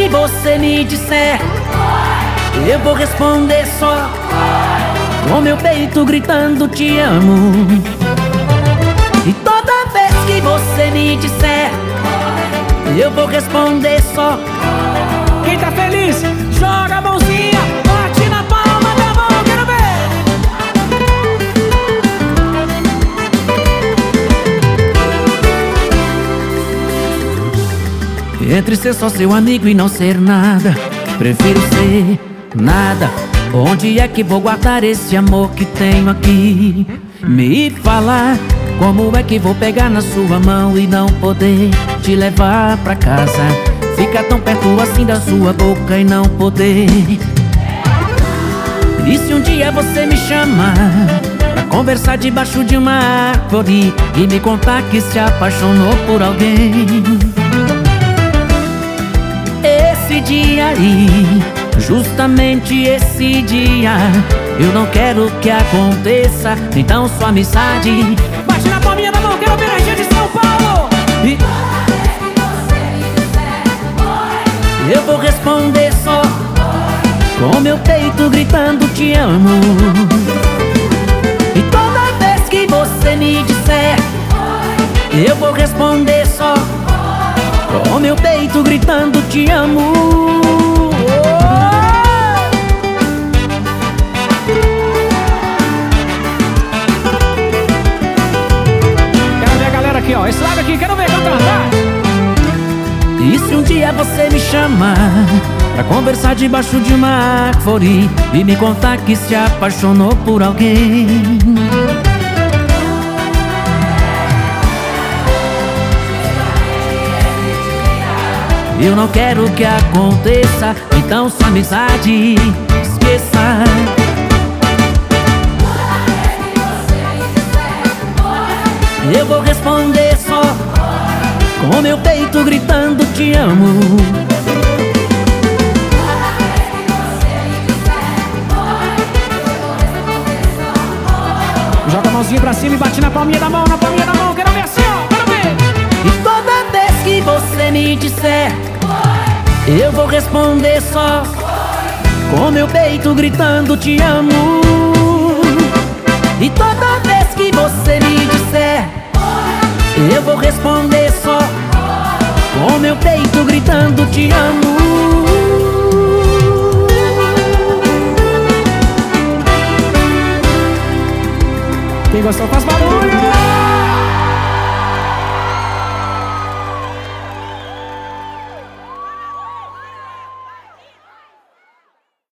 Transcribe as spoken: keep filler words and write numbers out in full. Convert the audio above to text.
você me disser, eu vou responder só com meu peito gritando te amo. E toda vez que você me disser, eu vou responder só. Quem tá feliz, joga a mãozinha, bate na palma da mão, quero ver. Entre ser só seu amigo e não ser nada, prefiro ser nada. Onde é que vou guardar esse amor que tenho aqui? Me falar, como é que vou pegar na sua mão e não poder te levar pra casa? Ficar tão perto assim da sua boca e não poder. E se um dia você me chamar pra conversar debaixo de uma árvore e me contar que se apaixonou por alguém? Esse dia aí, justamente esse dia, eu não quero que aconteça, então sua amizade bate na palminha da mão, quero ver a gente de São Paulo. E eu vou responder só com meu peito gritando te amo. E toda vez que você me disser, eu vou responder só com meu peito gritando te amo. Aqui, ó, esse lado aqui, quero ver cantar, vai! E se um dia você me chamar pra conversar debaixo de uma árvore e me contar que se apaixonou por alguém? Eu não quero que aconteça, então sua amizade esqueça. Eu vou responder só com meu peito gritando te amo. Joga a mãozinha pra cima e bate na palminha da mão, na palminha da mão, quero ver assim, ó, quero ver. E toda vez que você me disser, eu vou responder só com meu peito gritando te amo. E toda vez que você me disser, eu vou responder só com meu peito gritando te amo. Quem gostou faz barulho!